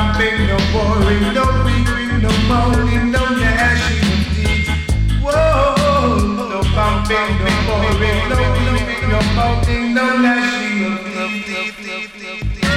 bumping, no boring, no weeping, no moaning, no gnashing of teeth. Whoa, no bumping, no boring, no weeping, no moaning, no gnashing of teeth.